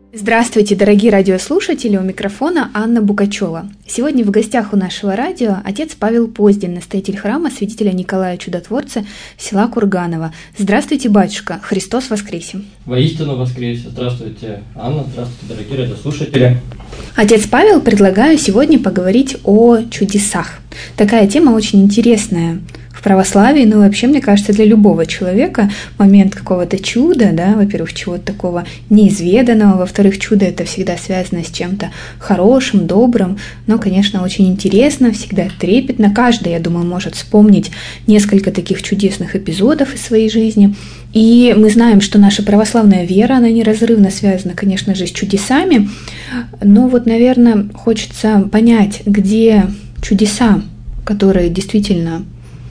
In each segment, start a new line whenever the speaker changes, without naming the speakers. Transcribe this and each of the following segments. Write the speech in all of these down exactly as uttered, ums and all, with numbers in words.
Здравствуйте, дорогие радиослушатели, у микрофона Анна Букачева. Сегодня в гостях у нашего радио отец Павел Поздин, настоятель храма святителя Николая Чудотворца села Курганово. Здравствуйте, батюшка, Христос воскресе!
Воистину воскресе! Здравствуйте, Анна, здравствуйте, дорогие радиослушатели!
Отец Павел, предлагаю сегодня поговорить о чудесах. Такая тема очень интересная в православии, ну вообще, мне кажется, для любого человека момент какого-то чуда, да, во-первых, чего-то такого неизведанного, во-вторых, чудо это всегда связано с чем-то хорошим, добрым, но, конечно, очень интересно, всегда трепетно. Каждый, я думаю, может вспомнить несколько таких чудесных эпизодов из своей жизни. И мы знаем, что наша православная вера, она неразрывно связана, конечно же, с чудесами, но вот, наверное, хочется понять, где чудеса, которые действительно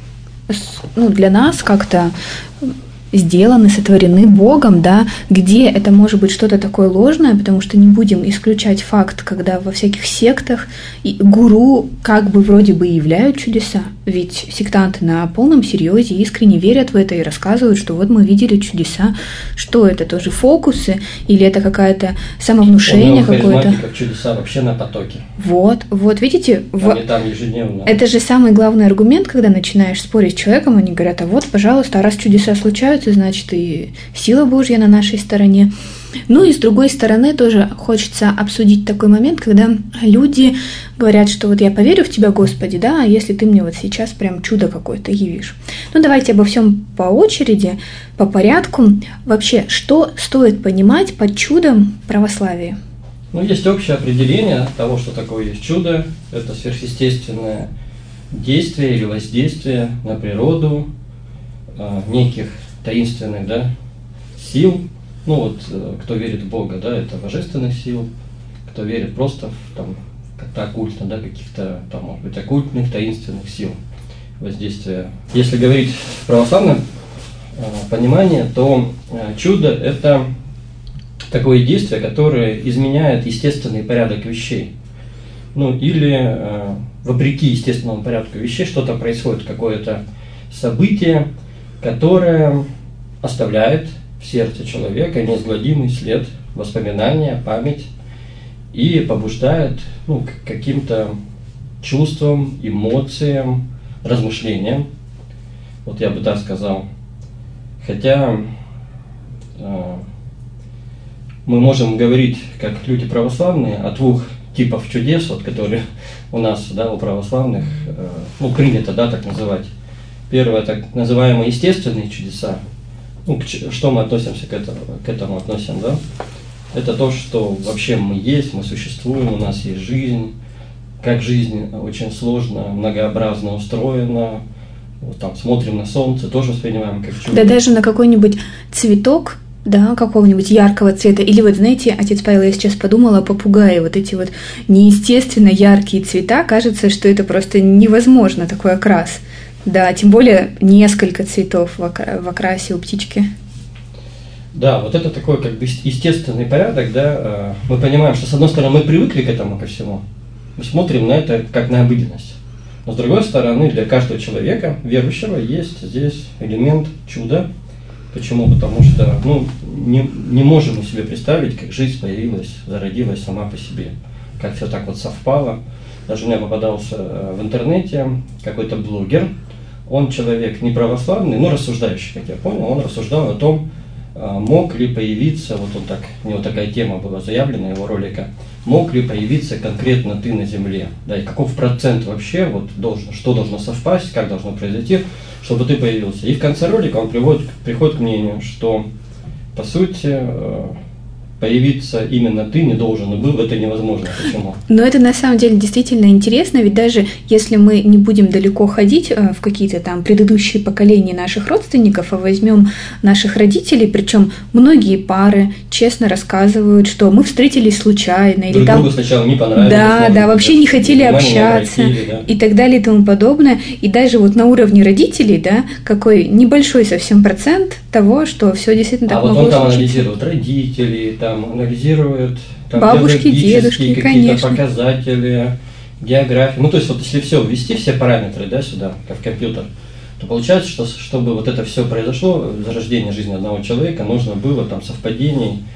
ну, для нас как-то сделаны, сотворены Богом, да, где это может быть что-то такое ложное, потому что не будем исключать факт, когда во всяких сектах и гуру как бы вроде бы являют чудеса, ведь сектанты на полном серьезе искренне верят в это и рассказывают, что вот мы видели чудеса, что это, тоже фокусы, или это какое-то самовнушение какое-то.
Как чудеса вообще на потоке.
Вот, вот, видите, в...
там ежедневно.
Это же самый главный аргумент, когда начинаешь спорить с человеком, они говорят, а вот, пожалуйста, а раз чудеса случаются, значит, и сила Божья на нашей стороне. Ну и с другой стороны тоже хочется обсудить такой момент, когда люди говорят, что вот я поверю в Тебя, Господи, да, а если Ты мне вот сейчас прям чудо какое-то явишь. Ну давайте обо всем по очереди, по порядку. Вообще, что стоит понимать под чудом православия?
Ну, есть общее определение того, что такое есть чудо. Это сверхъестественное действие или воздействие на природу э, неких таинственных, да, сил. Ну вот, кто верит в Бога, да, это божественных сил, кто верит просто в там, как-то оккультно, да, каких-то там, может быть, оккультных, таинственных сил воздействия. Если говорить в православном э, понимании, то э, чудо – это такое действие, которое изменяет естественный порядок вещей. Ну, или э, вопреки естественному порядку вещей что-то происходит, какое-то событие, которое оставляет в сердце человека неизгладимый след, воспоминания, память и побуждает ну, к каким-то чувствам, эмоциям, размышлениям. Вот я бы так сказал. Хотя э, мы можем говорить, как люди православные, о двух типах чудес, вот, которые у нас, да, у православных, э, ну, принято, да, так называть. Первое, так называемые естественные чудеса. Ну, к, что мы относимся к этому, к этому относим, да? Это то, что вообще мы есть, мы существуем, у нас есть жизнь. Как жизнь очень сложно, многообразно устроена. Вот там смотрим на солнце, тоже воспринимаем как чудо.
Да даже на какой-нибудь цветок, да, какого-нибудь яркого цвета. Или вот, знаете, отец Павел, я сейчас подумала о попугае, вот эти вот неестественно яркие цвета, кажется, что это просто невозможно, такой окрас. Да, тем более несколько цветов в окрасе у птички.
Да, вот это такой как бы естественный порядок, да. Мы понимаем, что с одной стороны мы привыкли к этому ко всему, мы смотрим на это как на обыденность. Но с другой стороны, для каждого человека, верующего, есть здесь элемент чуда. Почему? Потому что ну, не, не можем мы себе представить, как жизнь появилась, зародилась сама по себе. Как все так вот совпало. Даже у меня попадался в интернете какой-то блогер. Он человек не православный, но рассуждающий, как я понял. Он рассуждал о том, мог ли появиться, вот он так, у него такая тема была заявлена, его ролика, мог ли появиться конкретно ты на земле, да, и каков процент вообще, вот должен, что должно совпасть, как должно произойти, чтобы ты появился. И в конце ролика он приводит, приходит к мнению, что, по сути, появиться именно ты не должен был, это невозможно. Почему?
Но это на самом деле действительно интересно, ведь даже если мы не будем далеко ходить в какие-то там предыдущие поколения наших родственников, а возьмем наших родителей, причем многие пары честно рассказывают, что мы встретились случайно. Или
друг
там...
другу сначала не понравилось.
Да,
может,
да, вообще не хотели общаться
обратили, да.
И так далее и тому подобное. И даже вот на уровне родителей, да, какой небольшой совсем процент того, что все действительно так
а вот
могло
он там
случиться.
анализирует родителей, там анализирует там,
бабушки, дедушки,
какие-то
конечно.
показатели, географию. Ну, то есть, вот если все ввести, все параметры, да, сюда, как в компьютер, то получается, что чтобы вот это все произошло, зарождение жизни одного человека, нужно было там совпадений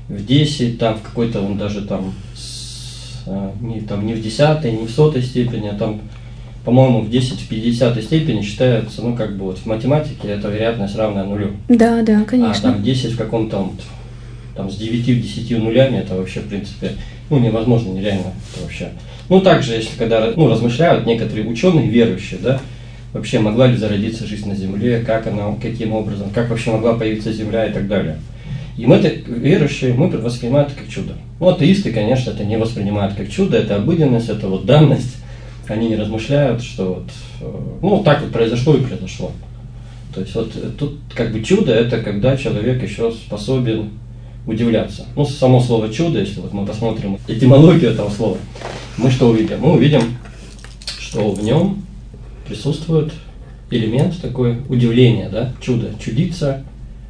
в десять, там в какой-то он даже там, с, не, там не в десятой, не в сотой степени, а там, по-моему, в десять, в пятидесятой степени считается, ну, как бы вот в математике это вероятность равная нулю.
Да, да, конечно.
А там десять в каком-то, вот, там с девяти в десяти нулями, это вообще, в принципе, ну, невозможно, нереально это вообще. Ну, также, если когда, ну, размышляют некоторые ученые, верующие, да, вообще могла ли зародиться жизнь на Земле, как она, каким образом, как вообще могла появиться Земля и так далее. И мы, верующие, мы воспринимаем это как чудо. Ну, атеисты, конечно, это не воспринимают как чудо, это обыденность, это вот данность. Они не размышляют, что вот, ну, так вот произошло и произошло. То есть вот тут как бы чудо – это когда человек еще способен удивляться. Ну, само слово чудо, если вот мы посмотрим этимологию этого слова, мы что увидим? Мы увидим, что в нем присутствует элемент такой удивления, да, чудо, чудиться,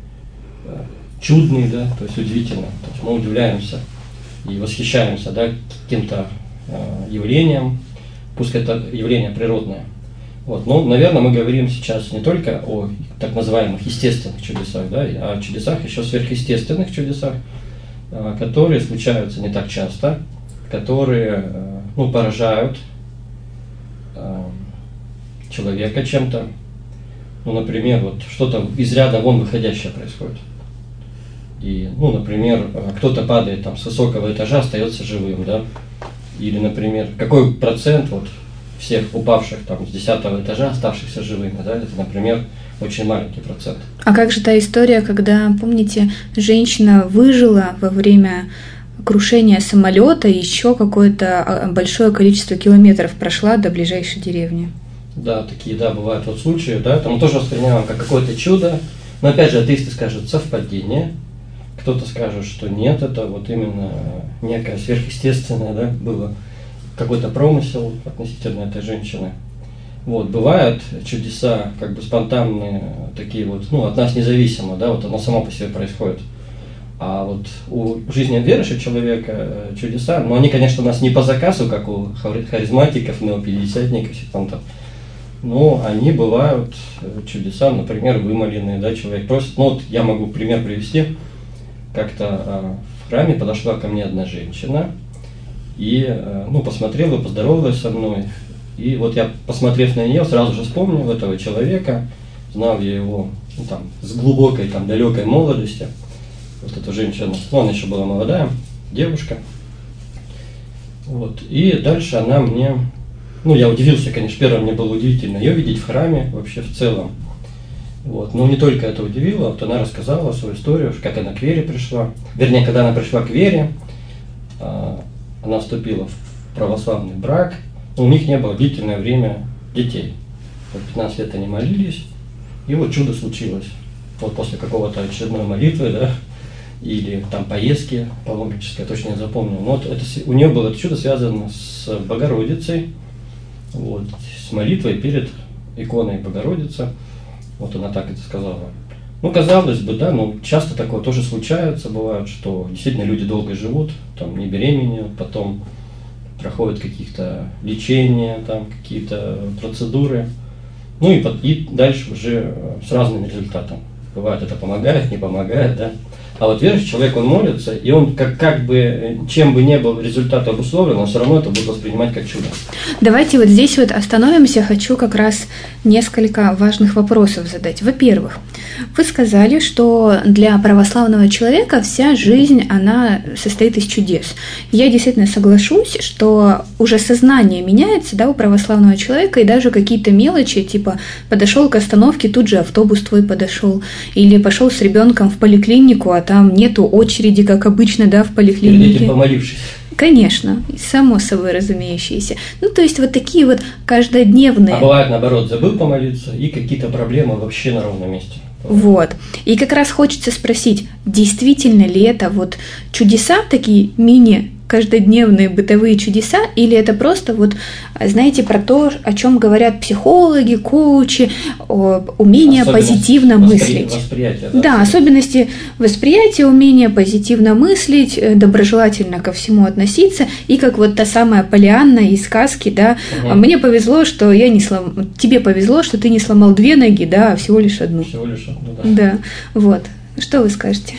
чудный, да, то есть удивительно. То есть мы удивляемся и восхищаемся, да, каким-то э, явлением, пускай это явление природное. Вот. Но, наверное, мы говорим сейчас не только о так называемых естественных чудесах, да, а о чудесах, еще сверхъестественных чудесах, э, которые случаются не так часто, которые э, ну, поражают э, человека чем-то. Ну, например, вот что-то из ряда вон выходящее происходит. И, ну, например, кто-то падает там с высокого этажа, остается живым, да. Или, например, какой процент вот всех упавших там с десятого этажа, оставшихся живыми, да, это, например, очень маленький процент.
А как же та история, когда, помните, женщина выжила во время крушения самолета, еще какое-то большое количество километров прошла до ближайшей деревни?
Да, такие, да, бывают вот случаи, да, это мы тоже воспринимаем как какое-то чудо, но опять же атеисты скажут совпадение, кто-то скажет, что нет, это вот именно некое сверхъестественное, да, было какой-то промысел относительно этой женщины. Вот, бывают чудеса, как бы спонтанные, такие вот, ну, от нас независимо, да, вот оно само по себе происходит. А вот у жизни верующего человека чудеса, но они, конечно, у нас не по заказу, как у харизматиков, неопятидесятников, сектантов, но они бывают чудеса, например, вымоленные, да, человек просит, ну, вот я могу пример привести. Как-то в храме подошла ко мне одна женщина и, ну, посмотрела, поздоровалась со мной. И вот я, посмотрев на нее, сразу же вспомнил этого человека, знал я его, ну, там, с глубокой, там, далекой молодости. Вот эту женщину, ну, она еще была молодая девушка. Вот. И дальше она мне, ну, я удивился, конечно, первое мне было удивительно ее видеть в храме вообще в целом. Вот. Но не только это удивило, вот она рассказала свою историю, как она к вере пришла. Вернее, когда она пришла к вере, она вступила в православный брак, но у них не было длительное время детей. Вот пятнадцать лет они молились, и вот чудо случилось. Вот после какого-то очередной молитвы, да, или там поездки паломнической, я точно не запомнил. Но вот это, у нее было это чудо связано с Богородицей, вот, с молитвой перед иконой Богородицы. Вот она так это сказала. Ну, казалось бы, да, но часто такое тоже случается, бывает, что действительно люди долго живут, там не беременеют, потом проходят каких-то лечения, там какие-то процедуры, ну и, и дальше уже с разным результатом. Бывает, это помогает, не помогает, да. А вот верующий человек, он молится, и он как, как бы, чем бы ни был результат обусловлен, он все равно это будет воспринимать как чудо.
Давайте вот здесь вот остановимся. Хочу как раз несколько важных вопросов задать. Во-первых, вы сказали, что для православного человека вся жизнь, она состоит из чудес. Я действительно соглашусь, что уже сознание меняется, да, у православного человека, и даже какие-то мелочи, типа подошел к остановке, тут же автобус твой подошел, или пошел с ребенком в поликлинику, а там нету очереди, как обычно, да, в поликлинике.
Перед этим помолившись.
Конечно, само собой разумеющееся. Ну, то есть вот такие вот каждодневные.
А бывает, наоборот, забыл помолиться, и какие-то проблемы вообще на ровном месте.
Вот. И как раз хочется спросить, действительно ли это вот чудеса, такие мини каждодневные бытовые чудеса, или это просто вот, знаете, про то, о чем говорят психологи, коучи, умение позитивно
воспри...
мыслить.
Восприятие, да?
Да, особенности восприятия, умение позитивно мыслить, доброжелательно ко всему относиться, и как вот та самая Поллианна из сказки, да, угу. Мне повезло, что я не слом... тебе повезло, что ты не сломал две ноги, да, а всего лишь одну.
Всего лишь одну, да.
Да, вот. Что вы скажете?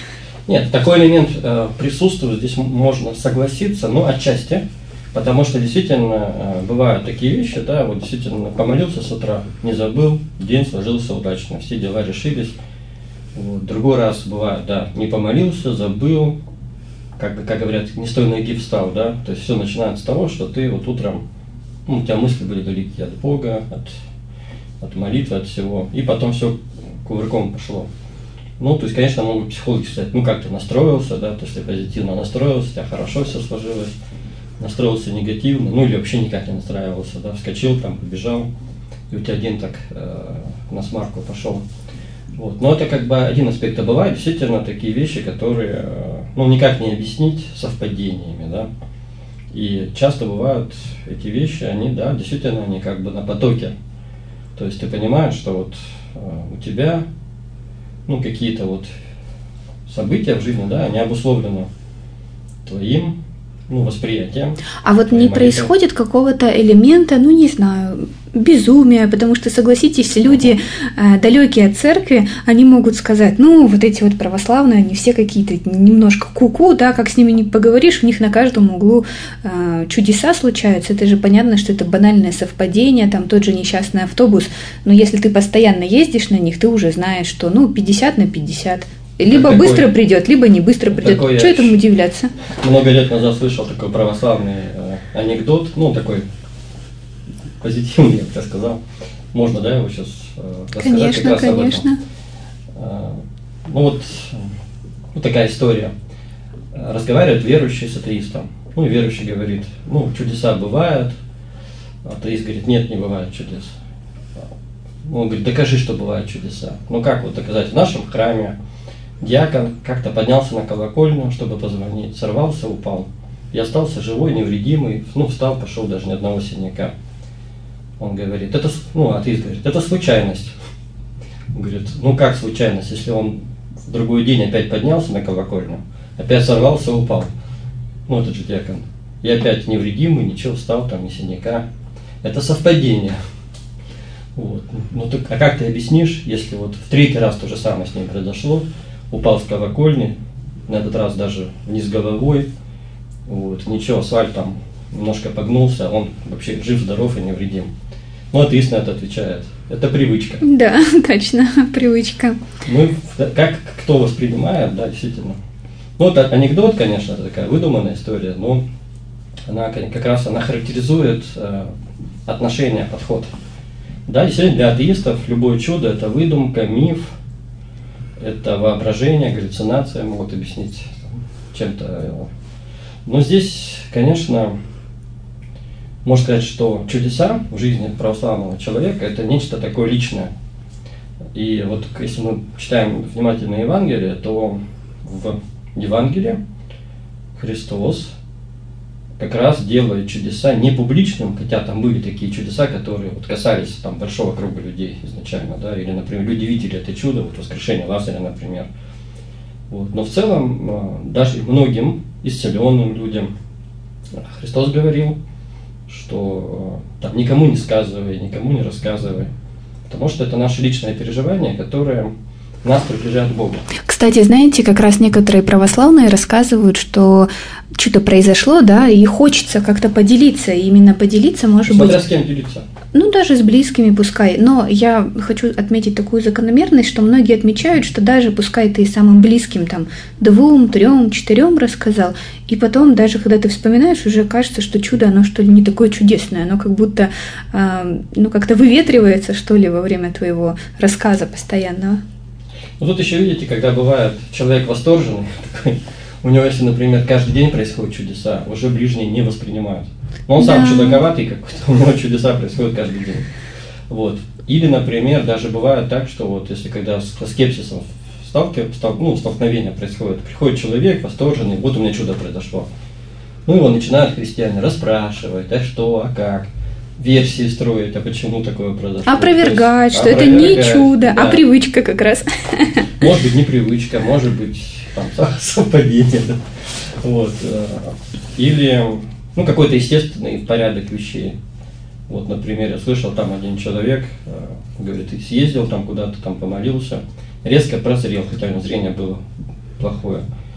Нет, такой элемент э, присутствует, здесь можно согласиться, но отчасти, потому что действительно э, бывают такие вещи, да, вот действительно помолился с утра, не забыл, день сложился удачно, все дела решились. Вот. Другой раз бывает, да, не помолился, забыл, как, как говорят, не с той ноги встал, да, то есть все начинается с того, что ты вот утром, ну, у тебя мысли были далеки от Бога, от, от молитвы, от всего, и потом все кувырком пошло. Ну, то есть, конечно, могут психологи сказать, ну, как ты настроился, да, то есть ты позитивно настроился, у тебя хорошо все сложилось, настроился негативно, ну, или вообще никак не настраивался, да, вскочил там, побежал, и у тебя день так э, на смарку пошел. Вот. Но это как бы один аспект, а бывают действительно такие вещи, которые, э, ну, никак не объяснить совпадениями, да, и часто бывают эти вещи, они, да, действительно, они как бы на потоке, то есть ты понимаешь, что вот э, у тебя ну, какие-то вот события в жизни, да, они обусловлены твоим, ну, восприятием.
А вот не происходит какого-то элемента, ну, не знаю, безумия, потому что, согласитесь, люди, э, далекие от церкви, они могут сказать, ну, вот эти вот православные, они все какие-то немножко куку, да, как с ними не поговоришь, у них на каждом углу э, чудеса случаются, это же понятно, что это банальное совпадение, там тот же несчастный автобус, но если ты постоянно ездишь на них, ты уже знаешь, что, ну, пятьдесят на пятьдесят. Либо
такой,
быстро придет, либо не быстро придет. Что этому удивляться?
Много лет назад слышал такой православный э, анекдот, ну, такой позитивный, я бы так сказал. Можно, да, его сейчас э, рассказать?
Конечно,
как раз
конечно.
об этом. Э, ну, вот, вот такая история. Разговаривает верующий с атеистом. Ну, и верующий говорит, ну, чудеса бывают. Атеист говорит, нет, не бывает чудес. Он говорит, докажи, что бывают чудеса. Ну, как вот доказать? В нашем храме диакон как-то поднялся на колокольню, чтобы позвонить, сорвался, упал. И остался живой, невредимый, ну, встал, пошел, даже ни одного синяка. Он говорит, это, ну, атеист говорит, это случайность. Он говорит, ну, как случайность, если он в другой день опять поднялся на колокольню, опять сорвался, упал. Ну, этот же диакон. И опять невредимый, ничего, встал, там, ни синяка. Это совпадение. Вот. Ну, так, а как ты объяснишь, если вот в третий раз то же самое с ним произошло, упал с колокольни, на этот раз даже вниз головой, вот, ничего, асфальт там немножко погнулся, он вообще жив, здоров и невредим. Ну, атеист на это отвечает. Это привычка.
Да, точно, привычка.
Мы, как кто воспринимает, да, действительно. Ну, это анекдот, конечно, это такая выдуманная история, но она как раз она характеризует э, отношение, подход. Да, действительно, для атеистов любое чудо – это выдумка, миф, это воображение, галлюцинация, могут объяснить чем-то. Но здесь, конечно, можно сказать, что чудеса в жизни православного человека – это нечто такое личное. И вот если мы читаем внимательно Евангелие, то в Евангелии Христос как раз делает чудеса не публичным, хотя там были такие чудеса, которые вот касались там большого круга людей изначально, да, или, например, люди видели это чудо, вот воскрешение Лазаря, например. Вот. Но в целом даже многим исцеленным людям Христос говорил, что там никому не сказывай, никому не рассказывай, потому что это наше личное переживание, которое нас приближает к Богу.
Кстати, знаете, как раз некоторые православные рассказывают, что что-то произошло, да, и хочется как-то поделиться, и именно поделиться, может
Смотря
быть...
с кем делиться.
Ну, даже с близкими пускай. Но я хочу отметить такую закономерность, что многие отмечают, что даже пускай ты самым близким, там, двум, трем, четырем рассказал, и потом, даже когда ты вспоминаешь, уже кажется, что чудо, оно что ли не такое чудесное, оно как будто, э, ну, как-то выветривается, что ли, во время твоего рассказа постоянного.
Ну, тут еще видите, когда бывает человек восторженный, такой, у него, если, например, каждый день происходят чудеса, уже ближние не воспринимают. Но он сам да. чудаковатый какой-то, у него чудеса происходят каждый день. Вот. Или, например, даже бывает так, что вот если когда со скепсисом сталкив, стал, ну, столкновение происходит, приходит человек восторженный, вот у меня чудо произошло. Ну, его начинают христиане расспрашивать, а что, а как, версии строить, а почему такое произошло.
Опровергать,
есть,
что
опровергать,
это не чудо,
да.
а привычка как раз.
Может быть, не привычка, может быть, там, совпадение. Да. Вот. Или ну, какой-то естественный порядок вещей. Вот, например, я слышал, там один человек, говорит, съездил там куда-то, там помолился, резко прозрел, хотя у него зрение было плохое.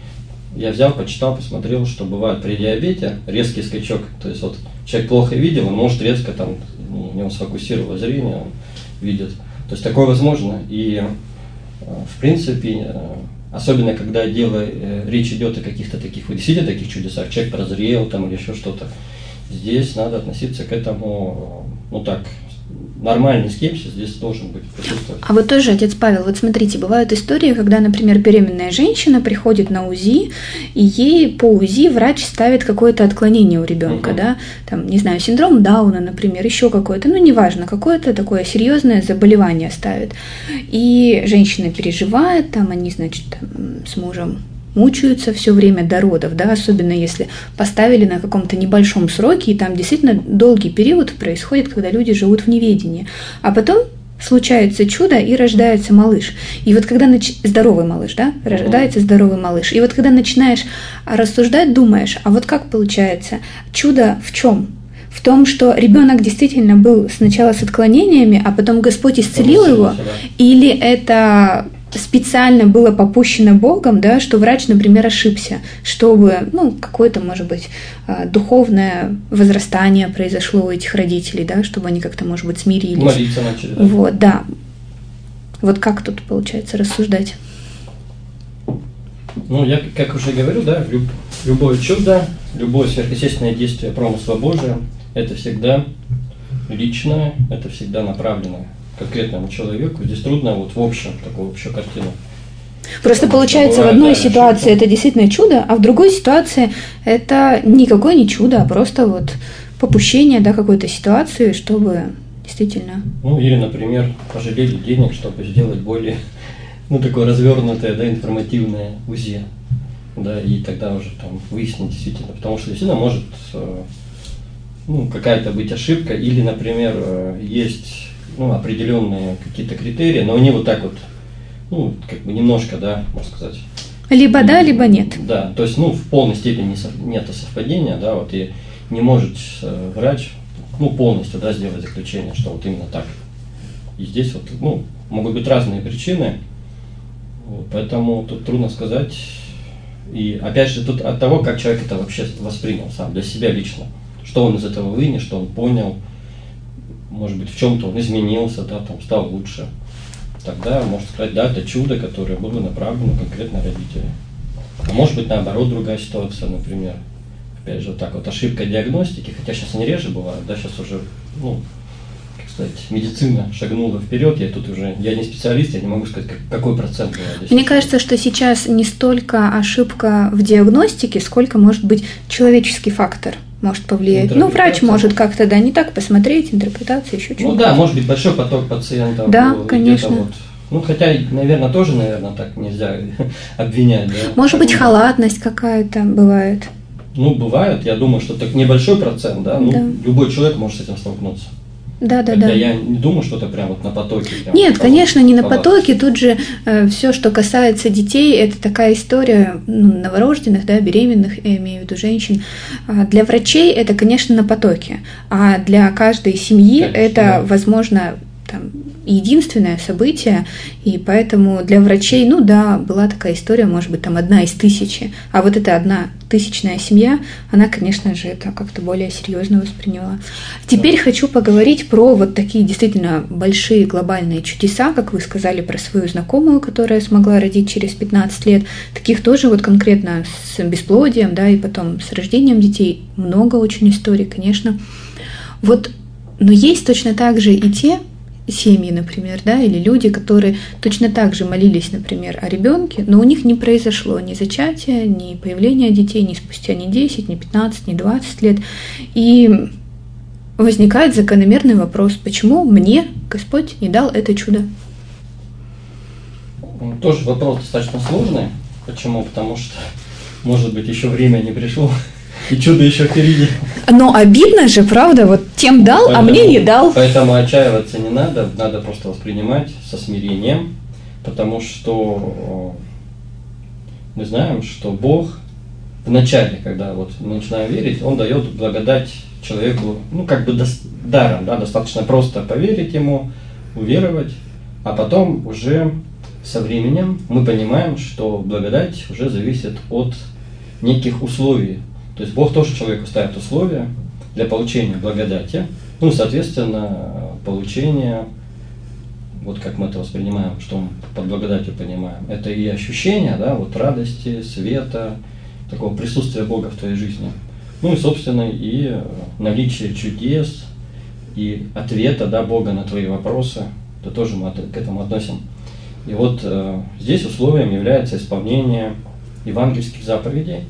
я взял, почитал, посмотрел, что бывает при диабете резкий скачок. То есть вот человек плохо видел, он может резко там, у него сфокусировало зрение, он видит. То есть такое возможно. И в принципе, особенно когда дело, речь идет о каких-то таких, действительно таких чудесах, человек прозрел там или еще что-то, здесь надо относиться к этому, ну так, нормальный скепсис здесь должен быть присутствовать.
А вот тоже, отец Павел, вот смотрите, бывают истории, когда, например, беременная женщина приходит на УЗИ, и ей по УЗИ врач ставит какое-то отклонение у ребенка, угу. да, там, не знаю, синдром Дауна, например, еще какое-то, ну, неважно, какое-то такое серьезное заболевание ставит. И женщина переживает, там, они, значит, там, с мужем мучаются все время до родов, да, особенно если поставили на каком-то небольшом сроке, и там действительно долгий период происходит, когда люди живут в неведении. А потом случается чудо, и рождается малыш. И вот когда нач... здоровый малыш, да, рождается здоровый малыш. И вот когда начинаешь рассуждать, думаешь, а вот как получается, чудо в чем? В том, что ребенок действительно был сначала с отклонениями, а потом Господь исцелил его, или это специально было попущено Богом, да, что врач, например, ошибся, чтобы, ну, какое-то, может быть, духовное возрастание произошло у этих родителей, да, чтобы они как-то, может быть, смирились.
Молиться начали, да?
Вот, да. Вот как тут, получается, рассуждать?
Ну, я, как уже говорю, да, люб, любое чудо, любое сверхъестественное действие промысла Божия, это всегда личное, это всегда направленное конкретному человеку. Здесь трудно вот в общем, такую общую картину.
Просто Потому получается, бывает, в одной да, ситуации ошибка. Это действительно чудо, а в другой ситуации это никакое не чудо, а просто вот попущение, да, какой-то ситуации, чтобы действительно...
Ну, или, например, пожалели денег, чтобы сделать более, ну, такое развернутое, да, информативное УЗИ. Да, и тогда уже там выяснить действительно. Потому что действительно может, ну, какая-то быть ошибка, или, например, есть... ну, определенные какие-то критерии, но они вот так вот, ну, как бы немножко, да, можно сказать.
Либо и, да, либо нет.
Да, то есть, ну, в полной степени нет совпадения, да, вот, и не может врач, ну, полностью, да, сделать заключение, что вот именно так. И здесь вот, ну, могут быть разные причины, вот, поэтому тут трудно сказать. И, опять же, тут от того, как человек это вообще воспринял сам, для себя лично, что он из этого вынес, что он понял, может быть, в чем-то он изменился, да, там, стал лучше. Тогда можно сказать, да, это чудо, которое было направлено конкретно родителям. А может быть, наоборот, другая ситуация, например. Опять же, вот так вот, ошибка диагностики, хотя сейчас они реже бывают, да, сейчас уже, ну, как сказать, медицина шагнула вперед, я тут уже, я не специалист, я не могу сказать, как, какой процент бывает.
Мне кажется, что сейчас не столько ошибка в диагностике, сколько, может быть, человеческий фактор может повлиять. Ну, врач может как-то, да, не так посмотреть, интерпретация, еще что-то.
Ну да, может быть, большой поток пациентов.
Да, конечно.
Вот. Ну, хотя, наверное, тоже, наверное, так нельзя обвинять. Да?
Может быть, халатность какая-то бывает.
Ну, бывает, я думаю, что так небольшой процент, да, ну, да. Любой человек может с этим столкнуться.
Да, да,
Хотя
да.
Я не думаю, что это прям вот на потоке. Прям
Нет,
вот,
конечно, не на
халат.
потоке. Тут же э, все, что касается детей, это такая история, ну, новорожденных, да, беременных, я имею в виду женщин. А для врачей это, конечно, на потоке, а для каждой семьи конечно, это, да. возможно, там, единственное событие, и поэтому для врачей, ну да, была такая история, может быть, там одна из тысячи, а вот эта одна тысячная семья, она, конечно же, это как-то более серьезно восприняла. Теперь да. хочу поговорить про вот такие действительно большие глобальные чудеса, как вы сказали про свою знакомую, которая смогла родить через пятнадцать лет. Таких тоже вот конкретно с бесплодием, да, и потом с рождением детей много очень историй, конечно. Вот, но есть точно так же и те семьи, например, да, или люди, которые точно так же молились, например, о ребенке, но у них не произошло ни зачатия, ни появления детей, ни спустя ни десять, ни пятнадцать, ни двадцать лет. И возникает закономерный вопрос, почему мне Господь не дал это чудо?
Тоже вопрос достаточно сложный. Почему? Потому что, может быть, еще время не пришло. И чудо еще впереди.
Но обидно же, правда, вот тем дал, поэтому, а мне не дал.
Поэтому отчаиваться не надо, надо просто воспринимать со смирением, потому что мы знаем, что Бог вначале, когда вот мы начинаем верить, Он дает благодать человеку, ну как бы даром, да, достаточно просто поверить Ему, уверовать, а потом уже со временем мы понимаем, что благодать уже зависит от неких условий. То есть Бог тоже человеку ставит условия для получения благодати, ну, соответственно, получение, вот как мы это воспринимаем, что мы под благодатью понимаем, это и ощущение, да, вот радости, света, такого присутствия Бога в твоей жизни. Ну и, собственно, и наличие чудес, и ответа, да, Бога на твои вопросы, это тоже мы к этому относим. И вот э, здесь условием является исполнение евангельских заповедей.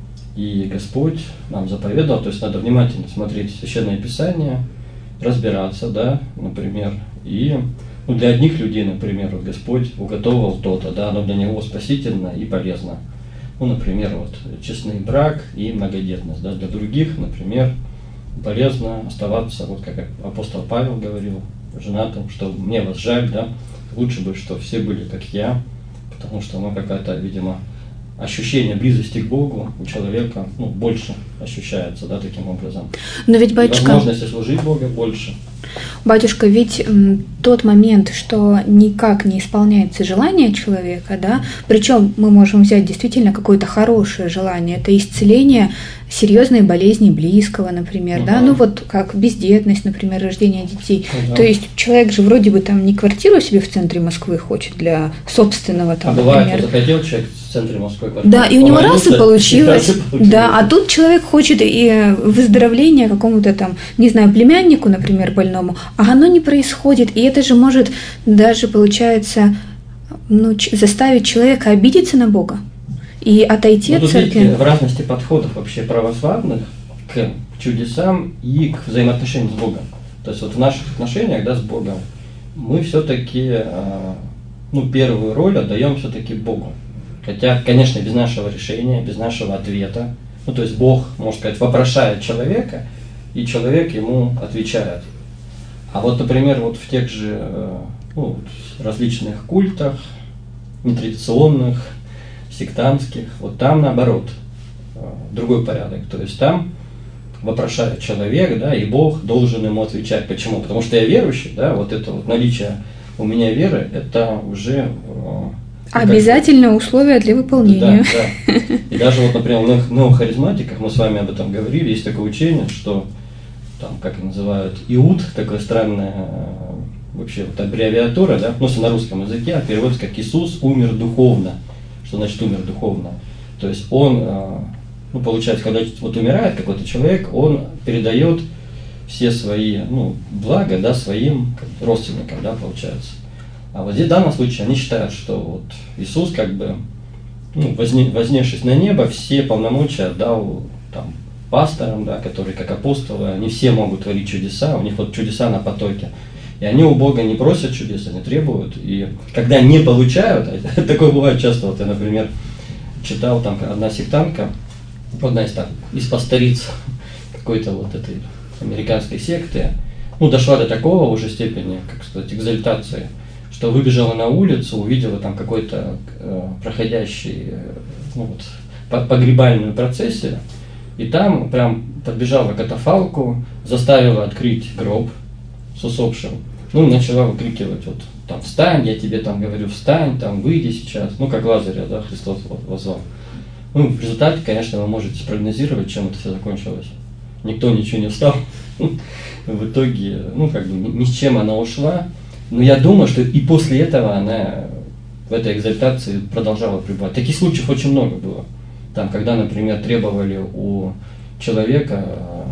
И Господь нам заповедовал, то есть надо внимательно смотреть Священное Писание, разбираться, да, например, и ну, для одних людей, например, вот Господь уготовил то-то, да, оно для него спасительно и полезно. Ну, например, вот честный брак и многодетность, да, для других, например, полезно оставаться, вот как апостол Павел говорил, женатым, что мне вас жаль, да, лучше бы, что все были как я, потому что ну, какая-то, видимо, ощущение близости к Богу у человека ну, больше ощущается, да, таким образом.
Но ведь, батюшка,
и возможности служить Богу больше.
Батюшка, ведь м, тот момент, что никак не исполняется желание человека, да, причем мы можем взять действительно какое-то хорошее желание, это исцеление серьезной болезни близкого, например, угу. да, ну вот как бездетность, например, рождение детей. Угу. То есть человек же вроде бы там не квартиру себе в центре Москвы хочет для собственного там,
а бывает,
например.
захотел человек в центре Москвы квартиру.
Да, и у него раз и получилось. И получилось. Да, а тут человек хочет и выздоровления какому-то там, не знаю, племяннику, например, больному, а оно не происходит. И это же может даже, получается, ну, заставить человека обидеться на Бога и отойти
ну,
от церкви.
Видите, в разности подходов вообще православных к чудесам и к взаимоотношениям с Богом. То есть вот в наших отношениях, да, с Богом мы все-таки ну, первую роль отдаем все-таки Богу. Хотя, конечно, без нашего решения, без нашего ответа. Ну, то есть Бог, можно сказать, вопрошает человека, и человек ему отвечает. А вот, например, вот в тех же ну, различных культах, нетрадиционных, сектантских, вот там наоборот, другой порядок. То есть там вопрошает человек, да, и Бог должен ему отвечать. Почему? Потому что я верующий, да, вот это вот наличие у меня веры, это уже...
Обязательное как... условие для выполнения.
Да, да. И даже вот, например, в новых харизматиках, мы с вами об этом говорили, есть такое учение, что там, как и называют, Иуд, такое странное вообще вот аббревиатура, да, ну, на русском языке, а переводится как Иисус умер духовно. Что значит умер духовно? То есть он, ну, получается, когда вот умирает какой-то человек, он передает все свои, ну, блага, да, своим родственникам, да, получается. А вот здесь в данном случае они считают, что вот Иисус как бы, ну, возне, вознесшись на небо, все полномочия отдал там пасторам, да, которые как апостолы, они все могут творить чудеса, у них вот чудеса на потоке. И они у Бога не просят чудес, они требуют. И когда не получают, а такое бывает часто, вот я, например, читал, там одна сектантка, одна из, там, из пасториц какой-то вот этой американской секты, ну, дошла до такого уже степени, как сказать, экзальтации, что выбежала на улицу, увидела там какой-то э, проходящий э, ну, вот, погребальную процессию, и там прям подбежала к катафалку, заставила открыть гроб с усопшим, ну, начала выкрикивать, вот, там, встань, я тебе там говорю, встань, там, выйди сейчас, ну, как Лазаря, да, Христос возвал. Ну, в результате, конечно, вы можете спрогнозировать, чем это все закончилось. Никто ничего не встал. В итоге, ну, как бы, ни с чем она ушла. Но я думаю, что и после этого она в этой экзальтации продолжала пребывать. Таких случаев очень много было. Там, когда, например, требовали у человека,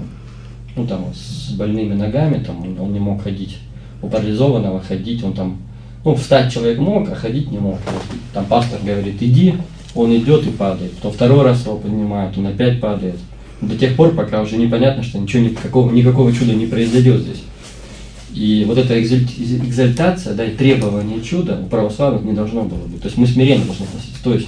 ну, там, с больными ногами, там, он, он не мог ходить, у парализованного ходить, он там, ну, встать человек мог, а ходить не мог. Вот, там пастор говорит, иди, он идет и падает. Потом второй раз его поднимает, он опять падает. До тех пор, пока уже непонятно, что ничего, никакого, никакого чуда не произойдет здесь. И вот эта экзальтация, да, и требование чуда у православных не должно было быть. То есть мы смиренно должны относиться. То есть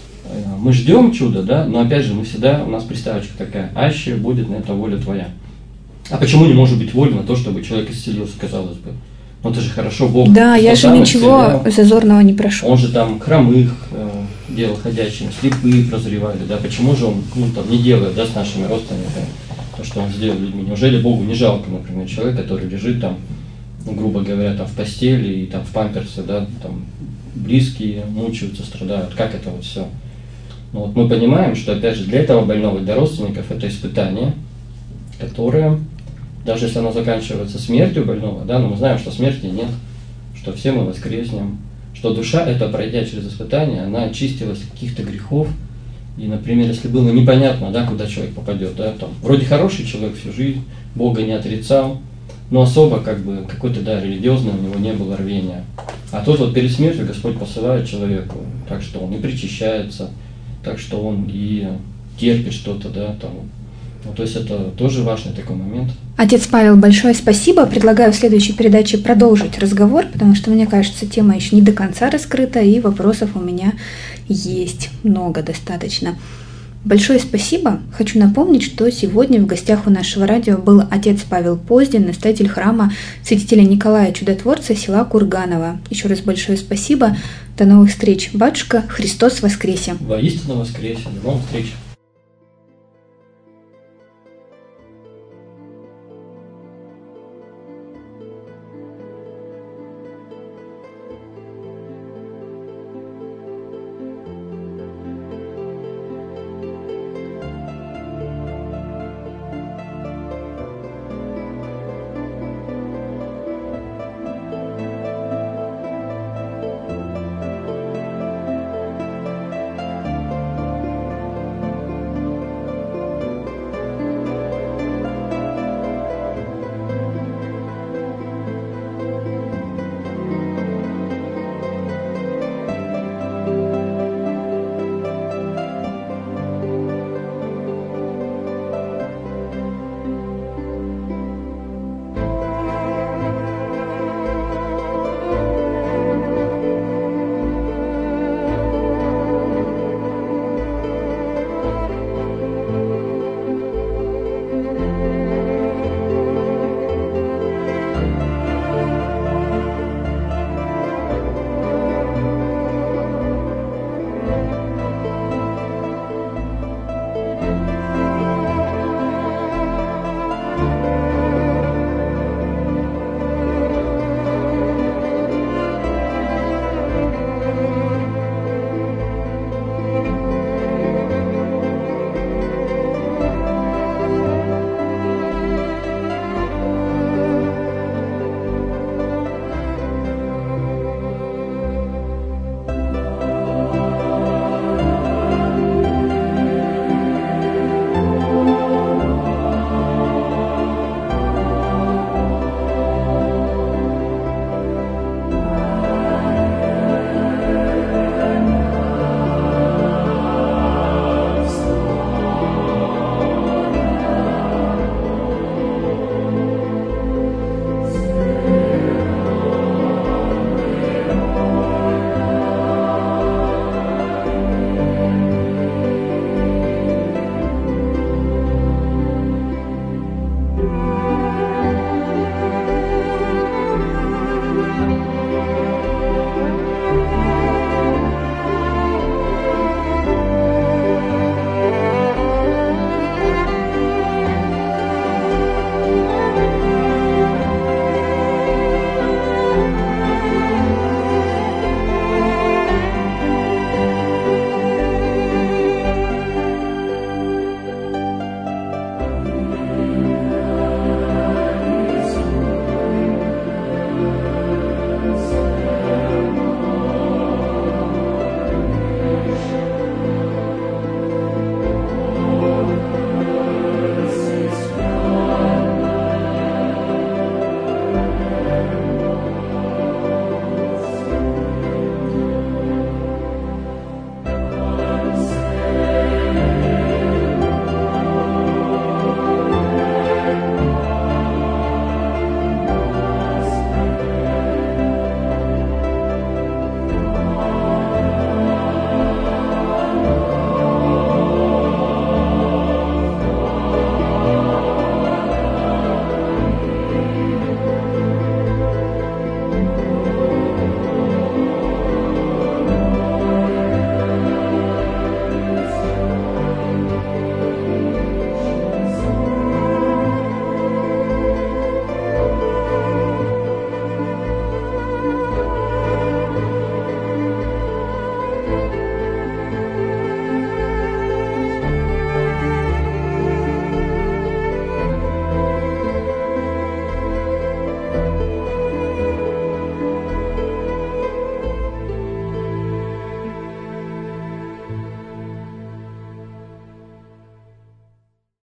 мы ждем чуда, да, но опять же мы всегда, у нас приставочка такая, аще будет на это воля твоя. А почему не может быть воля на то, чтобы человек исцелился, казалось бы? Ну это же хорошо, Бог.
Да, я же ничего исцелял. Зазорного не прошу.
Он же там хромых э, делал ходячими, слепые прозревали, да, почему же он, ну, там, не делает, да, с нашими родственниками то, что он сделал людьми? Неужели Богу не жалко, например, человек, который лежит там, ну, грубо говоря, там в постели и там в памперсе, да, там близкие мучаются, страдают, как это вот все? Но вот мы понимаем, что, опять же, для этого больного, для родственников это испытание, которое, даже если оно заканчивается смертью больного, да, но мы знаем, что смерти нет, что все мы воскреснем, что душа, это пройдя через испытание, она очистилась от каких-то грехов. И, например, если было непонятно, да, куда человек попадет, да, там, вроде хороший человек всю жизнь, Бога не отрицал, но особо как бы какой-то, да, религиозный у него не было рвения. А тут вот перед смертью Господь посылает человеку, так что он и причащается, так что он и терпит что-то, да, там. Ну, то есть это тоже важный такой момент.
Отец Павел, большое спасибо. Предлагаю в следующей передаче продолжить разговор, потому что, мне кажется, тема еще не до конца раскрыта, и вопросов у меня есть много достаточно. Большое спасибо. Хочу напомнить, что сегодня в гостях у нашего радио был отец Павел Поздин, настоятель храма святителя Николая Чудотворца села Курганово. Еще раз большое спасибо. До новых встреч. Батюшка, Христос воскресе!
Воистину воскресе! До новых встреч!